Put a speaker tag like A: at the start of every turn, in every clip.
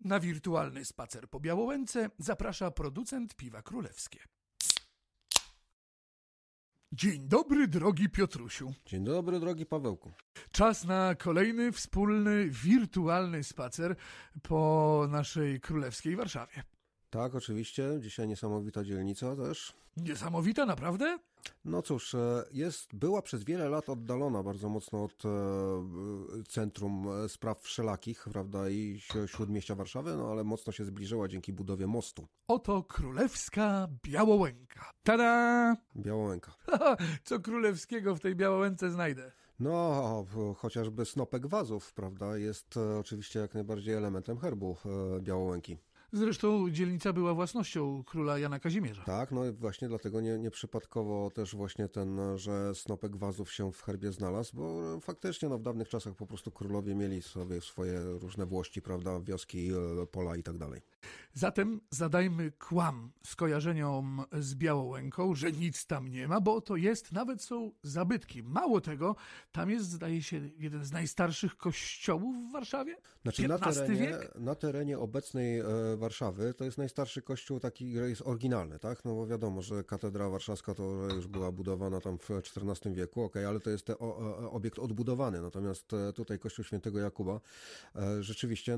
A: Na wirtualny spacer po Białołęce zaprasza producent piwa królewskie. Dzień dobry, drogi Piotrusiu.
B: Dzień dobry, drogi Pawełku.
A: Czas na kolejny wspólny, wirtualny spacer po naszej królewskiej Warszawie.
B: Tak, oczywiście. Dzisiaj niesamowita dzielnica też.
A: Niesamowita, naprawdę?
B: No cóż, była przez wiele lat oddalona bardzo mocno od centrum spraw wszelakich, prawda, i śródmieścia Warszawy, no ale mocno się zbliżyła dzięki budowie mostu.
A: Oto królewska Białołęka. Tada!
B: Białołęka.
A: Co królewskiego w tej Białołęce znajdę?
B: No, chociażby snopek wazów, prawda, jest oczywiście jak najbardziej elementem herbu Białołęki.
A: Zresztą dzielnica była własnością króla Jana Kazimierza.
B: Tak, no i właśnie dlatego nieprzypadkowo też właśnie że snopek wazów się w herbie znalazł, bo faktycznie w dawnych czasach po prostu królowie mieli sobie swoje różne włości, prawda, wioski, pola i tak dalej.
A: Zatem zadajmy kłam skojarzeniom z Białołęką, że nic tam nie ma, bo to jest, nawet są zabytki. Mało tego, tam jest, zdaje się, jeden z najstarszych kościołów w Warszawie.
B: Znaczy
A: XV wiek?
B: Na terenie obecnej Warszawy to jest najstarszy kościół taki, że jest oryginalny, tak? No bo wiadomo, że katedra warszawska to już była budowana tam w XIV wieku, ale to jest obiekt odbudowany, natomiast tutaj kościół świętego Jakuba rzeczywiście,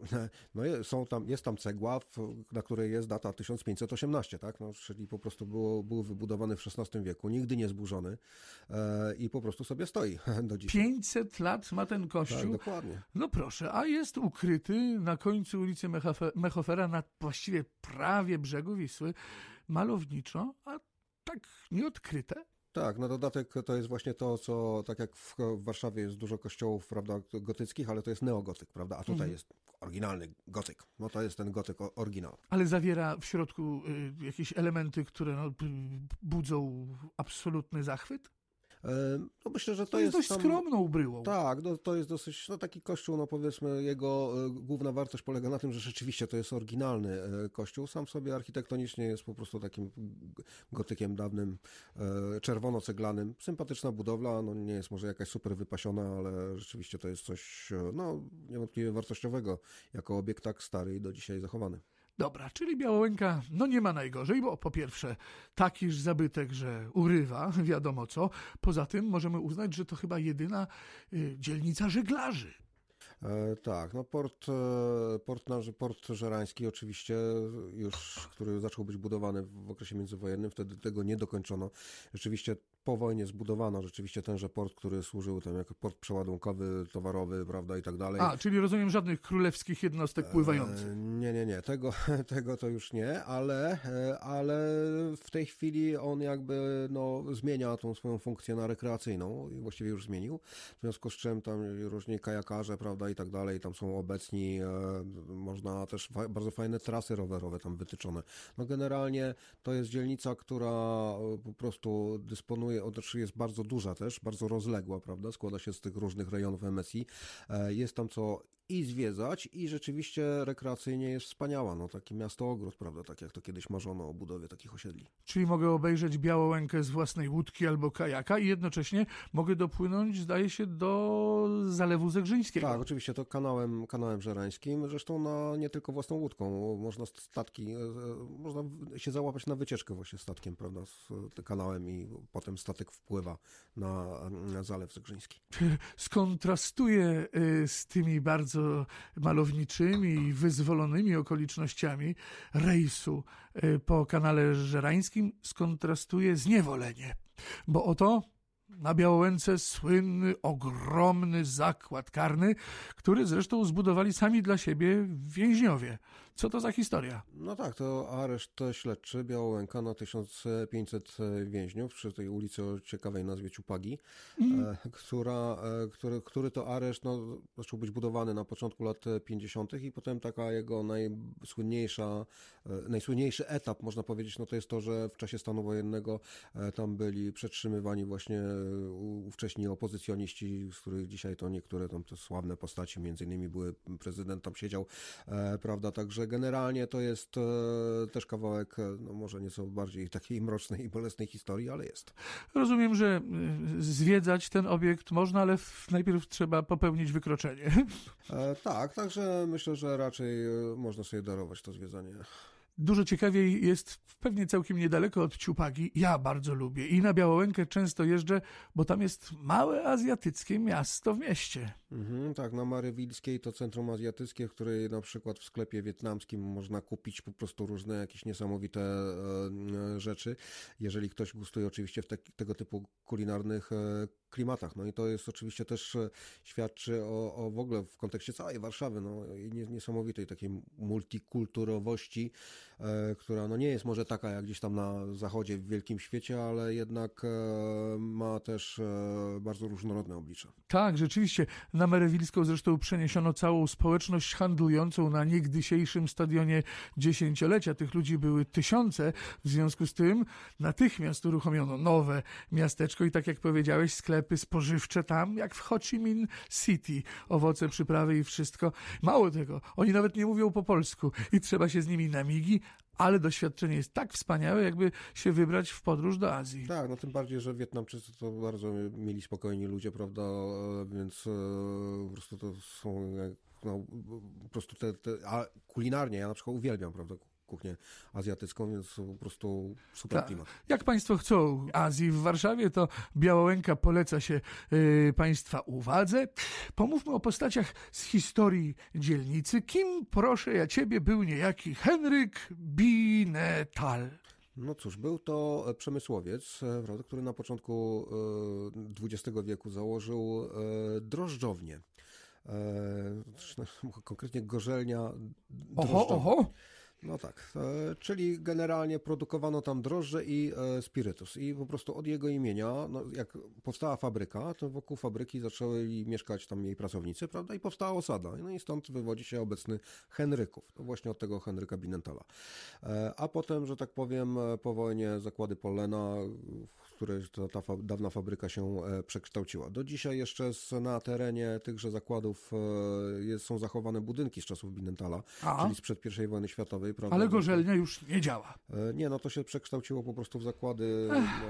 B: jest tam cegła, na której jest data 1518, tak? No, czyli po prostu był wybudowany w XVI wieku, nigdy nie zburzony i po prostu sobie stoi do dzisiaj.
A: 500 lat ma ten kościół.
B: Tak, dokładnie.
A: No proszę, a jest ukryty na końcu ulicy Mechofera, na właściwie prawie brzegu Wisły, malowniczo, a tak nieodkryte.
B: Tak, na dodatek to jest właśnie to, co tak jak w Warszawie jest dużo kościołów, prawda, gotyckich, ale to jest neogotyk, prawda, a tutaj jest oryginalny gotyk. No to jest ten gotyk oryginał.
A: Ale zawiera w środku jakieś elementy, które budzą absolutny zachwyt?
B: No myślę, że
A: to jest dość
B: tam
A: skromną bryłą.
B: Tak, to jest dosyć, taki kościół, powiedzmy, jego główna wartość polega na tym, że rzeczywiście to jest oryginalny kościół. Sam sobie architektonicznie jest po prostu takim gotykiem dawnym, czerwono-ceglanym. Sympatyczna budowla, nie jest może jakaś super wypasiona, ale rzeczywiście to jest coś, niewątpliwie wartościowego, jako obiekt tak stary i do dzisiaj zachowany.
A: Dobra, czyli Białołęka nie ma najgorzej, bo po pierwsze takiż zabytek, że urywa, wiadomo co. Poza tym możemy uznać, że to chyba jedyna dzielnica żeglarzy.
B: Tak, port żerański oczywiście już, który zaczął być budowany w okresie międzywojennym, wtedy tego nie dokończono. Rzeczywiście po wojnie zbudowano rzeczywiście tenże port, który służył tam jako port przeładunkowy, towarowy, prawda, i tak dalej.
A: Czyli rozumiem żadnych królewskich jednostek pływających.
B: Nie, tego to już nie, ale w tej chwili on jakby zmienia tą swoją funkcję na rekreacyjną i właściwie już zmienił, w związku z czym tam różni kajakarze, prawda, i tak dalej, tam są obecni, można też bardzo fajne trasy rowerowe tam wytyczone. Generalnie to jest dzielnica, która po prostu dysponuje, jest bardzo duża też, bardzo rozległa, prawda, składa się z tych różnych rejonów MSI, jest tam co i zwiedzać i rzeczywiście rekreacyjnie jest wspaniała, taki miasto-ogród, prawda, tak jak to kiedyś marzono o budowie takich osiedli.
A: Czyli mogę obejrzeć Białołękę z własnej łódki albo kajaka i jednocześnie mogę dopłynąć, zdaje się, do Zalewu Zegrzyńskiego.
B: Tak, oczywiście, to kanałem żerańskim, zresztą nie tylko własną łódką, można się załapać na wycieczkę właśnie statkiem, prawda, z kanałem i potem statek wpływa na Zalew Zegrzyński.
A: Skontrastuje z tymi bardzo malowniczymi i wyzwolonymi okolicznościami rejsu po kanale żerańskim, skontrastuje zniewolenie, bo oto na Białołęce słynny, ogromny zakład karny, który zresztą zbudowali sami dla siebie więźniowie. Co to za historia?
B: No tak, to areszt śledczy Białołęka na 1500 więźniów przy tej ulicy o ciekawej nazwie Ciupagi, który to areszt zaczął być budowany na początku lat 50. i potem taka jego najsłynniejszy etap, można powiedzieć, to jest to, że w czasie stanu wojennego tam byli przetrzymywani właśnie ówcześni opozycjoniści, z których dzisiaj to niektóre tam te sławne postaci, między innymi były prezydent tam siedział, prawda, także generalnie to jest też kawałek, no może nieco bardziej takiej mrocznej i bolesnej historii, ale jest.
A: Rozumiem, że zwiedzać ten obiekt można, ale najpierw trzeba popełnić wykroczenie.
B: Tak, także myślę, że raczej można sobie darować to zwiedzanie.
A: Dużo ciekawiej jest pewnie całkiem niedaleko od Ciupagi. Ja bardzo lubię i na Białołękę często jeżdżę, bo tam jest małe azjatyckie miasto w mieście.
B: Tak, na Marywilskiej to centrum azjatyckie, w której na przykład w sklepie wietnamskim można kupić po prostu różne jakieś niesamowite rzeczy, jeżeli ktoś gustuje oczywiście w tego typu kulinarnych klimatach. No i to jest oczywiście też świadczy o w ogóle w kontekście całej Warszawy, no i niesamowitej takiej multikulturowości, która no nie jest może taka jak gdzieś tam na zachodzie w wielkim świecie, ale jednak ma też bardzo różnorodne oblicze.
A: Tak, rzeczywiście. Na Marywilską zresztą przeniesiono całą społeczność handlującą na niegdysiejszym stadionie dziesięciolecia. Tych ludzi były tysiące, w związku z tym natychmiast uruchomiono nowe miasteczko i tak jak powiedziałeś, sklepy spożywcze tam, jak w Ho Chi Minh City. Owoce, przyprawy i wszystko. Mało tego, oni nawet nie mówią po polsku i trzeba się z nimi na migi, ale doświadczenie jest tak wspaniałe, jakby się wybrać w podróż do Azji.
B: Tak, no tym bardziej, że Wietnamczycy to bardzo mieli spokojni ludzie, prawda, więc po prostu to są, no, po prostu a kulinarnie, ja na przykład uwielbiam, prawda, kuchnię azjatycką, więc po prostu super klimat.
A: Jak Państwo chcą Azji w Warszawie, to Białołęka poleca się Państwa uwadze. Pomówmy o postaciach z historii dzielnicy. Kim, proszę ja Ciebie, był niejaki Henryk Binetal?
B: No cóż, był to przemysłowiec, prawda, który na początku XX wieku założył drożdżownię. Konkretnie gorzelnia drożdżowa.
A: Oho.
B: No tak, czyli generalnie produkowano tam drożdże i spirytus i po prostu od jego imienia, no jak powstała fabryka, to wokół fabryki zaczęli mieszkać tam jej pracownicy, prawda, i powstała osada, no i stąd wywodzi się obecny Henryków, to właśnie od tego Henryka Binentala. A potem, że tak powiem, po wojnie zakłady Pollena, w której ta dawna fabryka się przekształciła. Do dzisiaj jeszcze na terenie tychże zakładów są zachowane budynki z czasów Binentala, czyli sprzed I wojny światowej. Prawda?
A: Ale gorzelnia już nie działa.
B: Nie, no to się przekształciło po prostu w zakłady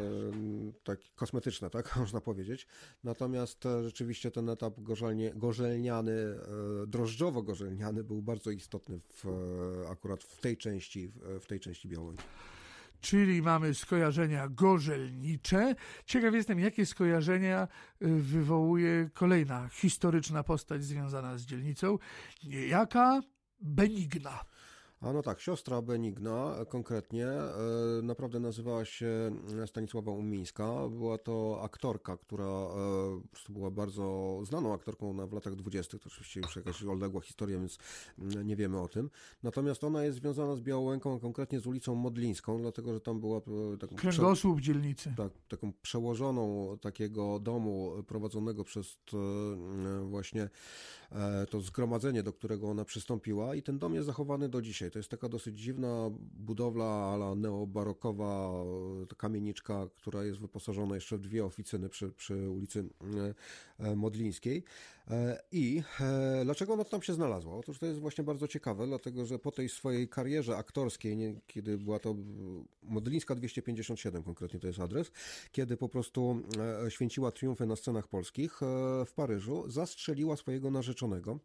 B: tak kosmetyczne, tak można powiedzieć. Natomiast rzeczywiście ten etap gorzelniany, drożdżowo-gorzelniany był bardzo istotny akurat w tej części Białej.
A: Czyli mamy skojarzenia gorzelnicze. Ciekaw jestem, jakie skojarzenia wywołuje kolejna historyczna postać związana z dzielnicą, niejaka Benigna.
B: A no tak, siostra Benigna konkretnie naprawdę nazywała się Stanisława Umińska. Była to aktorka, która po prostu była bardzo znaną aktorką w latach 20. To oczywiście już jakaś odległa historia, więc nie wiemy o tym. Natomiast ona jest związana z Białołęką, konkretnie z ulicą Modlińską, dlatego że tam była taką
A: kręgosłup dzielnicy.
B: Tak, taką przełożoną takiego domu prowadzonego przez właśnie to zgromadzenie, do którego ona przystąpiła i ten dom jest zachowany do dzisiaj. To jest taka dosyć dziwna budowla a la neobarokowa kamieniczka, która jest wyposażona jeszcze w dwie oficyny przy ulicy Modlińskiej. I dlaczego ona tam się znalazła? Otóż to jest właśnie bardzo ciekawe, dlatego że po tej swojej karierze aktorskiej, kiedy była to Modlińska 257 konkretnie to jest adres, kiedy po prostu święciła triumfy na scenach polskich w Paryżu, zastrzeliła swojego narzeczonego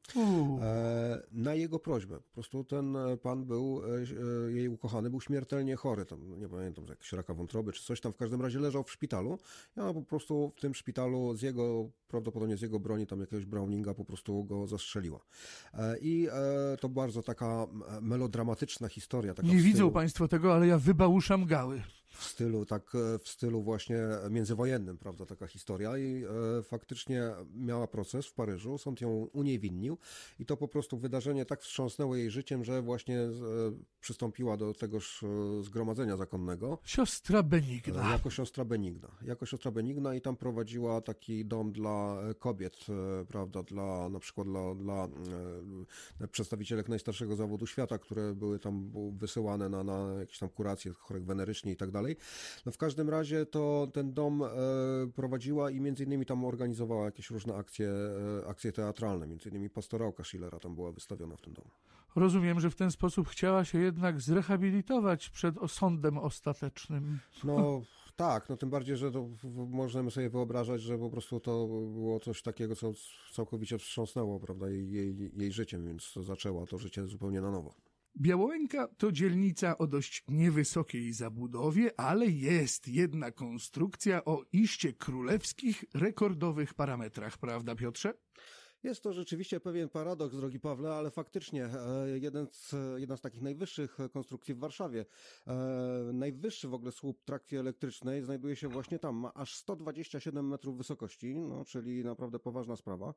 B: na jego prośbę. Po prostu ten pan był, jej ukochany, był śmiertelnie chory, tam nie pamiętam, jakiś raka wątroby czy coś tam, w każdym razie leżał w szpitalu i ona po prostu w tym szpitalu prawdopodobnie z jego broni, tam jakiegoś Browninga po prostu go zastrzeliła. I to bardzo taka melodramatyczna historia. Taka
A: nie widzą Państwo tego, ale ja wybałuszam gały.
B: W stylu właśnie międzywojennym, prawda, taka historia i faktycznie miała proces w Paryżu, sąd ją uniewinnił i to po prostu wydarzenie tak wstrząsnęło jej życiem, że właśnie przystąpiła do tegoż zgromadzenia zakonnego.
A: Siostra Benigna.
B: Jako siostra Benigna i tam prowadziła taki dom dla kobiet, prawda, na przykład dla przedstawicielek najstarszego zawodu świata, które były tam wysyłane na jakieś tam kuracje chorek wenerycznie i tak dalej. dalej. No w każdym razie to ten dom prowadziła i między innymi tam organizowała jakieś różne akcje teatralne, między innymi Pastorałka Schillera tam była wystawiona w tym domu.
A: Rozumiem, że w ten sposób chciała się jednak zrehabilitować przed sądem ostatecznym.
B: No tak, no tym bardziej, że to możemy sobie wyobrażać, że po prostu to było coś takiego, co całkowicie wstrząsnęło, prawda, jej życiem, więc zaczęła to życie zupełnie na nowo.
A: Białołęka to dzielnica o dość niewysokiej zabudowie, ale jest jedna konstrukcja o iście królewskich, rekordowych parametrach, prawda, Piotrze?
B: Jest to rzeczywiście pewien paradoks, drogi Pawle, ale faktycznie jedna z takich najwyższych konstrukcji w Warszawie. Najwyższy w ogóle słup trakcji elektrycznej znajduje się właśnie tam. Ma aż 127 metrów wysokości, no, czyli naprawdę poważna sprawa.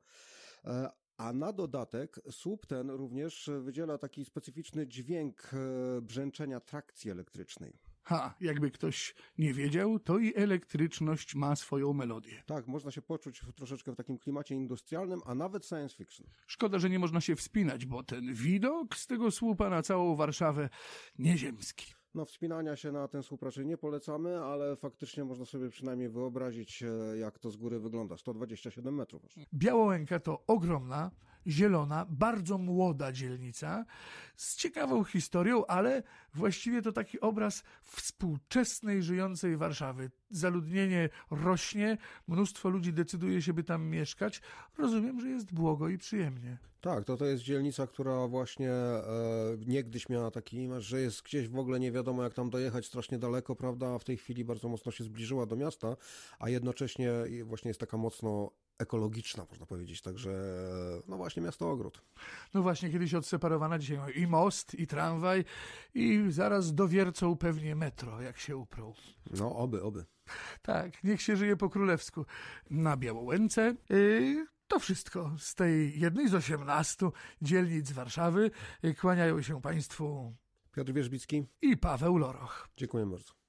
B: A na dodatek słup ten również wydziela taki specyficzny dźwięk brzęczenia trakcji elektrycznej.
A: Jakby ktoś nie wiedział, to i elektryczność ma swoją melodię.
B: Tak, można się poczuć troszeczkę w takim klimacie industrialnym, a nawet science fiction.
A: Szkoda, że nie można się wspinać, bo ten widok z tego słupa na całą Warszawę nieziemski.
B: No, wspinania się na ten słup raczej nie polecamy, ale faktycznie można sobie przynajmniej wyobrazić, jak to z góry wygląda. 127 metrów.
A: Białołęka to ogromna, zielona, bardzo młoda dzielnica z ciekawą historią, ale właściwie to taki obraz współczesnej, żyjącej Warszawy. Zaludnienie rośnie, mnóstwo ludzi decyduje się, by tam mieszkać. Rozumiem, że jest błogo i przyjemnie.
B: Tak, to jest dzielnica, która właśnie niegdyś miała taki imaż, że jest gdzieś w ogóle nie wiadomo jak tam dojechać, strasznie daleko, prawda, a w tej chwili bardzo mocno się zbliżyła do miasta, a jednocześnie właśnie jest taka mocno ekologiczna, można powiedzieć, także no właśnie miasto ogród.
A: No właśnie, kiedyś odseparowana, dzisiaj ma i most, i tramwaj, i zaraz dowiercą pewnie metro, jak się uprą.
B: No oby.
A: Tak, niech się żyje po królewsku. Na Białołęce to wszystko z tej jednej z 18 dzielnic Warszawy. Kłaniają się Państwu
B: Piotr Wierzbicki
A: i Paweł Loroch.
B: Dziękuję bardzo.